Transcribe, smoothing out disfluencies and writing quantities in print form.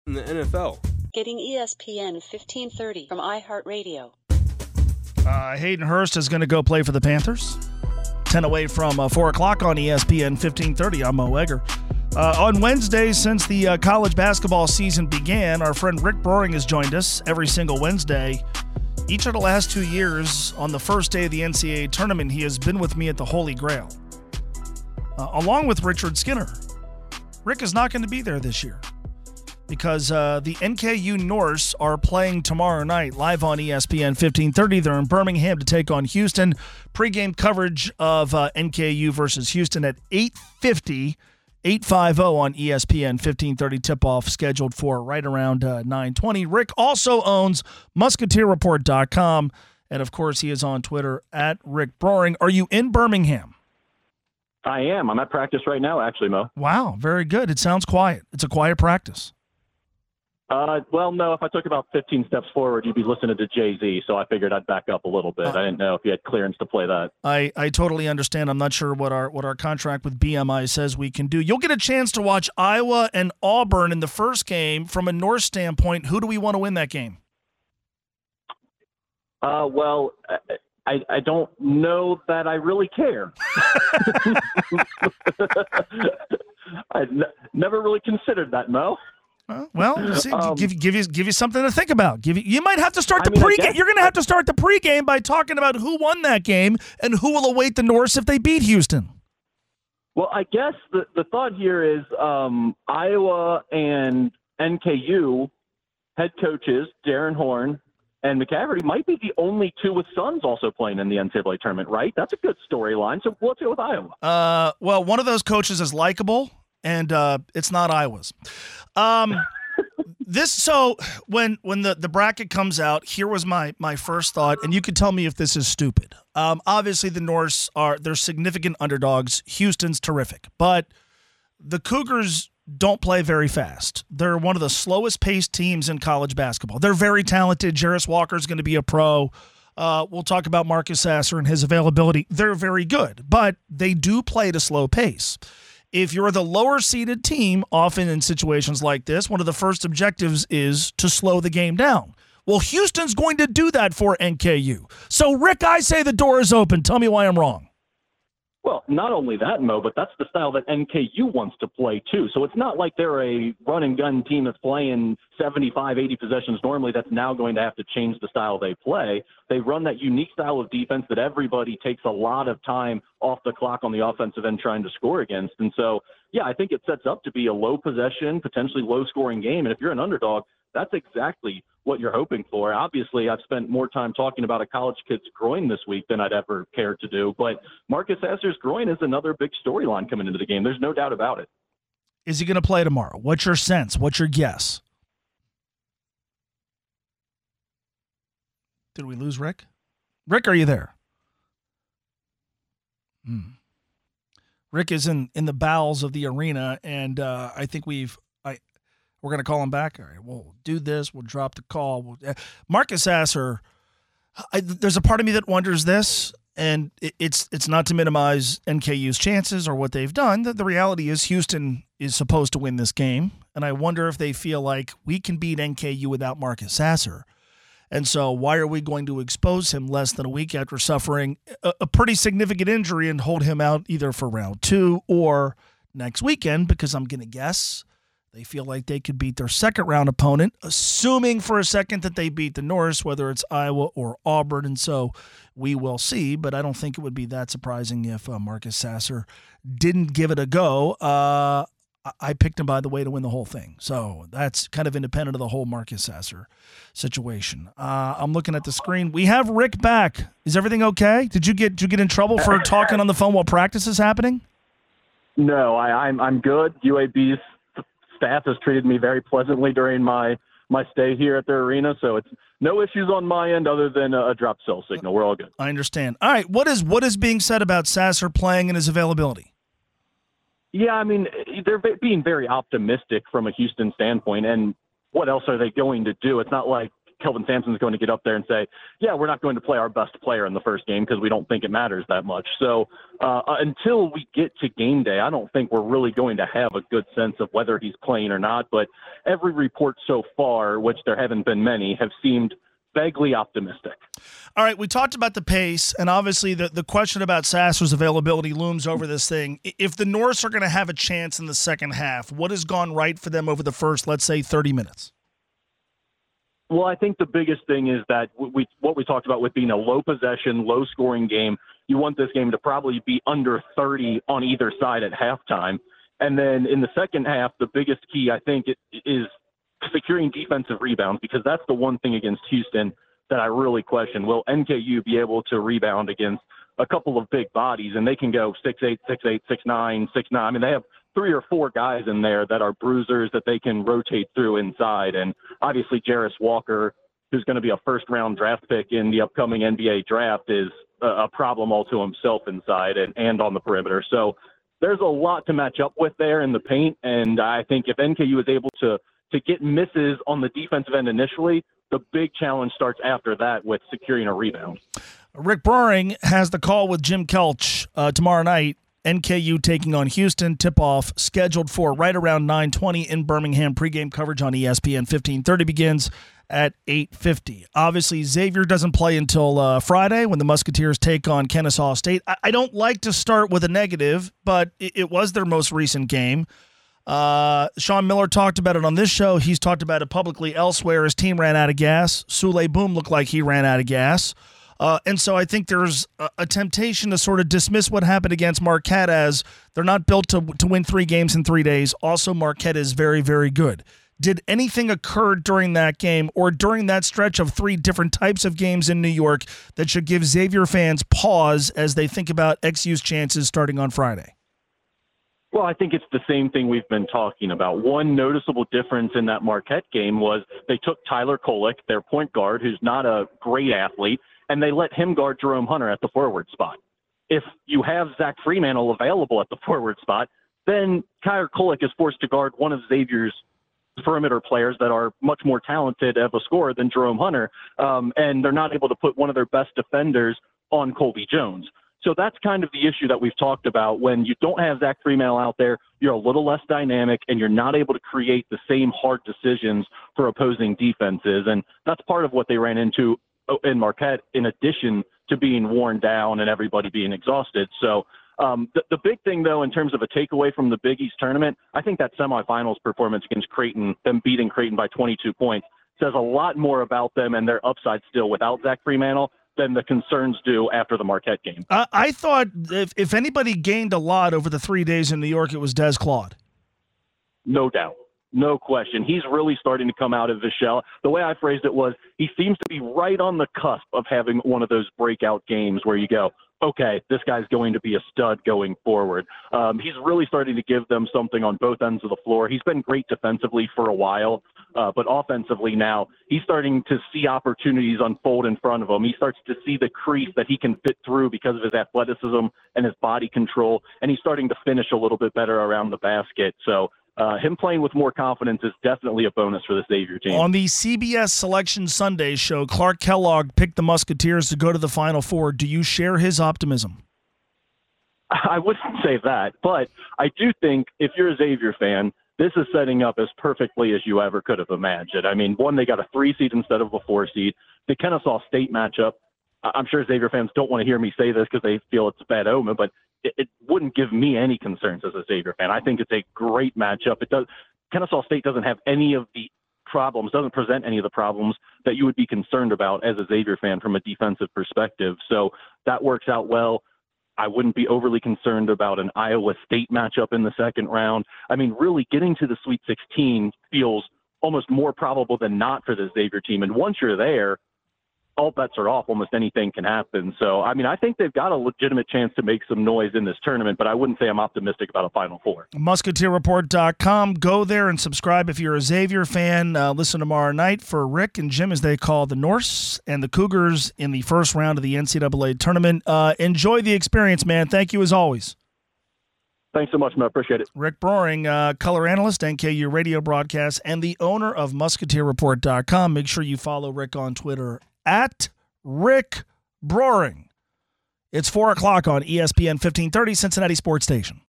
in the NFL. Getting ESPN 1530 from iHeartRadio. Hayden Hurst is going to go play for the Panthers. 10 away from 4 o'clock on ESPN 1530. I'm Mo Egger. On Wednesday, since the college basketball season began, our friend Rick Broering has joined us every single Wednesday. Each of the last 2 years, on the first day of the NCAA tournament, he has been with me at the Holy Grail, along with Richard Skinner. Rick is not going to be there this year because the NKU Norse are playing tomorrow night live on ESPN 1530. They're in Birmingham to take on Houston. Pre-game coverage of NKU versus Houston at 8:50 on ESPN 1530. Tip-off scheduled for right around 9:20. Rick also owns MusketeerReport.com, and of course he is on Twitter at Rick Broering. Are you in Birmingham? I am. I'm at practice right now, actually, Mo. Wow, very good. It sounds quiet. It's a quiet practice. Well, no, if I took about 15 steps forward, you'd be listening to Jay-Z, so I figured I'd back up a little bit. I didn't know if you had clearance to play that. I totally understand. I'm not sure what our contract with BMI says we can do. You'll get a chance to watch Iowa and Auburn in the first game. From a North standpoint, who do we want to win that game? Well, I don't know that I really care. I've never really considered that, Mo. Well, see, give you something to think about. You might have to start the pregame. You're going to have to start the pregame by talking about who won that game and who will await the Norse if they beat Houston. Well, I guess the thought here is Iowa and NKU head coaches Darren Horn and McCafferty might be the only two with sons also playing in the NCAA tournament, right? That's a good storyline. So let's go with Iowa. Well, one of those coaches is likable, and it's not Iowa's. So when the bracket comes out, here was my first thought, and you can tell me if this is stupid. Obviously, the Norse they're significant underdogs. Houston's terrific, but the Cougars don't play very fast. They're one of the slowest paced teams in college basketball. They're very talented. Jarris Walker's going to be a pro. We'll talk about Marcus Sasser and his availability. They're very good, but they do play at a slow pace. If you're the lower-seeded team, often in situations like this, one of the first objectives is to slow the game down. Well, Houston's going to do that for NKU. So, Rick, I say the door is open. Tell me why I'm wrong. Well, not only that, Mo, but that's the style that NKU wants to play, too. So it's not like they're a run-and-gun team that's playing 75, 80 possessions normally that's now going to have to change the style they play. They run that unique style of defense that everybody takes a lot of time off the clock on the offensive end trying to score against. And so, yeah, I think it sets up to be a low-possession, potentially low-scoring game. And if you're an underdog, that's exactly what you're hoping for. Obviously, I've spent more time talking about a college kid's groin this week than I'd ever cared to do. But Marcus Sasser's groin is another big storyline coming into the game. There's no doubt about it. Is he going to play tomorrow? What's your sense? What's your guess? Did we lose Rick? Rick, are you there? Rick is in the bowels of the arena, and I think we're going to call him back. All right, we'll do this. We'll drop the call. Marcus Sasser, there's a part of me that wonders this, and it's not to minimize NKU's chances or what they've done. The reality is Houston is supposed to win this game, and I wonder if they feel like we can beat NKU without Marcus Sasser. And so why are we going to expose him less than a week after suffering a pretty significant injury and hold him out either for round 2 or next weekend? Because I'm going to guess they feel like they could beat their second-round opponent, assuming for a second that they beat the Norse, whether it's Iowa or Auburn. And so we will see, but I don't think it would be that surprising if Marcus Sasser didn't give it a go. I picked him, by the way, to win the whole thing. So that's kind of independent of the whole Marcus Sasser situation. I'm looking at the screen. We have Rick back. Is everything okay? Did you get in trouble for talking on the phone while practice is happening? No, I'm good. UAB's staff has treated me very pleasantly during my stay here at their arena, so it's no issues on my end other than a drop cell signal. We're all good. I understand. All right, what is being said about Sasser playing and his availability? Yeah, I mean, they're being very optimistic from a Houston standpoint, and what else are they going to do? It's not like Kelvin Sampson's going to get up there and say, yeah, we're not going to play our best player in the first game because we don't think it matters that much. So until we get to game day, I don't think we're really going to have a good sense of whether he's playing or not. But every report so far, which there haven't been many, have seemed vaguely optimistic. All right, we talked about the pace, and obviously the question about Sasser's availability looms over this thing. If the Norse are going to have a chance in the second half, what has gone right for them over the first, let's say, 30 minutes? Well, I think the biggest thing is that what we talked about with being a low possession, low scoring game, you want this game to probably be under 30 on either side at halftime. And then in the second half, the biggest key, I think, is securing defensive rebounds, because that's the one thing against Houston that I really question. Will NKU be able to rebound against a couple of big bodies? And they can go 6'8", 6'8", 6'9", 6'9". I mean, they have 3 or 4 guys in there that are bruisers that they can rotate through inside. And obviously Jarris Walker, who's going to be a first-round draft pick in the upcoming NBA draft, is a problem all to himself inside and on the perimeter. So there's a lot to match up with there in the paint. And I think if NKU is able to get misses on the defensive end initially, the big challenge starts after that with securing a rebound. Rick Broering has the call with Jim Kelch tomorrow night. NKU taking on Houston. Tip-off scheduled for right around 9:20 in Birmingham. Pregame coverage on ESPN 1530 begins at 8:50. Obviously, Xavier doesn't play until Friday when the Musketeers take on Kennesaw State. I don't like to start with a negative, but it was their most recent game. Sean Miller talked about it on this show. He's talked about it publicly elsewhere. His team ran out of gas. Sule Boom looked like he ran out of gas. And so I think there's a temptation to sort of dismiss what happened against Marquette as they're not built to win 3 games in 3 days. Also, Marquette is very, very good. Did anything occur during that game or during that stretch of 3 different types of games in New York that should give Xavier fans pause as they think about XU's chances starting on Friday? Well, I think it's the same thing we've been talking about. One noticeable difference in that Marquette game was they took Tyler Kolek, their point guard, who's not a great athlete, and they let him guard Jerome Hunter at the forward spot. If you have Zach Freemantle available at the forward spot, then Tyler Kolek is forced to guard one of Xavier's perimeter players that are much more talented of a scorer than Jerome Hunter, and they're not able to put one of their best defenders on Colby Jones. So that's kind of the issue that we've talked about. When you don't have Zach Freemantle out there, you're a little less dynamic, and you're not able to create the same hard decisions for opposing defenses. And that's part of what they ran into in Marquette, in addition to being worn down and everybody being exhausted. So the big thing, though, in terms of a takeaway from the Big East tournament, I think that semifinals performance against Creighton, them beating Creighton by 22 points, says a lot more about them and their upside still without Zach Freemantle than the concerns do after the Marquette game. I thought if anybody gained a lot over the 3 days in New York, it was Des Claude. No doubt. No question. He's really starting to come out of his shell. The way I phrased it was he seems to be right on the cusp of having one of those breakout games where you go, okay, this guy's going to be a stud going forward. He's really starting to give them something on both ends of the floor. He's been great defensively for a while, but offensively now, he's starting to see opportunities unfold in front of him. He starts to see the crease that he can fit through because of his athleticism and his body control, and he's starting to finish a little bit better around the basket. So him playing with more confidence is definitely a bonus for the Xavier team. On the CBS Selection Sunday show, Clark Kellogg picked the Musketeers to go to the Final Four. Do you share his optimism? I wouldn't say that, but I do think if you're a Xavier fan, this is setting up as perfectly as you ever could have imagined. I mean, one, they got a 3 seed instead of a 4 seed. The Kennesaw State matchup, I'm sure Xavier fans don't want to hear me say this because they feel it's a bad omen, but it wouldn't give me any concerns as a Xavier fan. I think it's a great matchup. Kennesaw State doesn't have any of the problems, doesn't present any of the problems that you would be concerned about as a Xavier fan from a defensive perspective. So that works out well. I wouldn't be overly concerned about an Iowa State matchup in the second round. I mean, really getting to the Sweet 16 feels almost more probable than not for the Xavier team. And once you're there, all bets are off. Almost anything can happen. So, I mean, I think they've got a legitimate chance to make some noise in this tournament, but I wouldn't say I'm optimistic about a Final Four. MusketeerReport.com. Go there and subscribe if you're a Xavier fan. Listen tomorrow night for Rick and Jim as they call the Norse and the Cougars in the first round of the NCAA tournament. Enjoy the experience, man. Thank you as always. Thanks so much, Mo. Appreciate it. Rick Broering, color analyst, NKU radio broadcast, and the owner of MusketeerReport.com. Make sure you follow Rick on Twitter at Rick Broering. It's 4 o'clock on ESPN 1530, Cincinnati Sports Station.